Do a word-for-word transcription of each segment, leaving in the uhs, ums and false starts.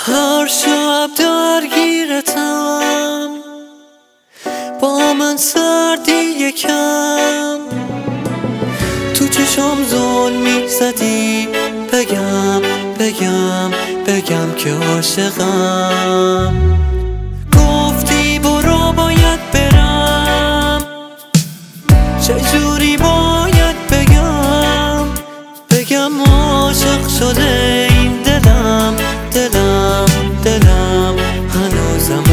هر شب درگیرتم، با من سردی یکم، تو چشم زل میزدی، بگم بگم بگم که عاشقم. گفتی برو باید برم، چجوری باید بگم بگم عاشق شده این دلم دلم دلم هنوزم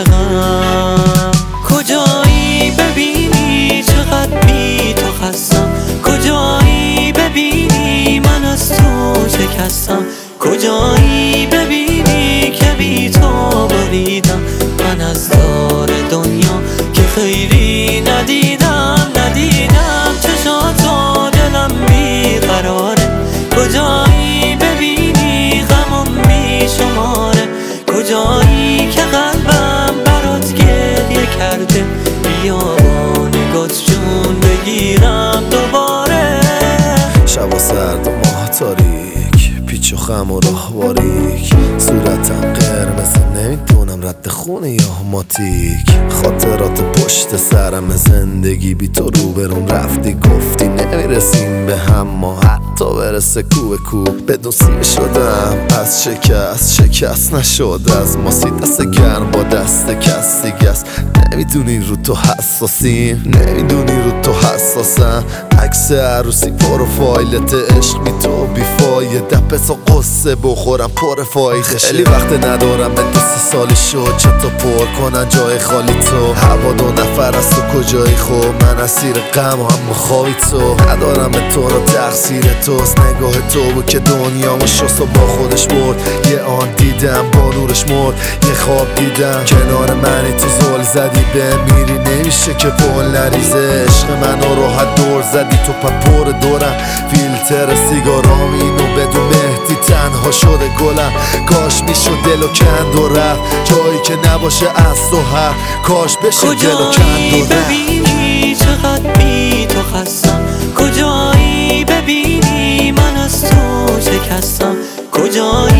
عاشقم. کجایی ببینی چقدر بی تو خستم، کجایی ببینی من از تو شکستم، کجایی ببینی که بی تو بریدم من از دار دنیا که خیری ندیدم ندیدم. چشاتو دلم بیقراره، کجایی ببینی غمم میشماره، کجایی که قلبم برات گریه کرده، بیا با نگات جون بگیرم دوباره. شبا سرد و ماه تاریک، پیچ و خم و راه باریک، صورتم قرمز نمیدونم رد خونه یا ماتیک. خاطرات پشت سرم زندگی بی تو روبرون رفتی، گفتی نمیرسیم به هم ما حتی برسه کو به کو. بدون سیر شدم از شکست، شکست نشد از ما سی دست گرم با دست کس دیگه است. نمیدونی رو تو حساسیم، نمیدونی رو تو حساسم. عکس عروسی پروفایلت عشق بی تو بیفایده، پس و قصه بخورم پر فایده. خیلی وقت ندارم به دو سه سالی شد چطور پر کنن جای خالی تو. هوا دو نفر از تو کجایی خوب، من اسیر غم و هم خوابی تو. ندارم به تو رو تقصیر توست، نگاه تو بود که دنیامو شست و با خودش برد. یه آن دیدم با نورش مرد، یه خواب دیدم کنار منی تو زل زدی به میری نمیشه که پل نریزه. عشق منو راحت دور زدی تو پپور دورم، فیلتر سیگارام اینو بدون مهدی تنها شده گلم. کاش میشد دلو کند و رفت جایی که نباشه از تو هر، کاش بشه دلو کند و رفت. ببینی چقدر بی تو خستم، کجایی ببینی من از تو شکستم، کجایی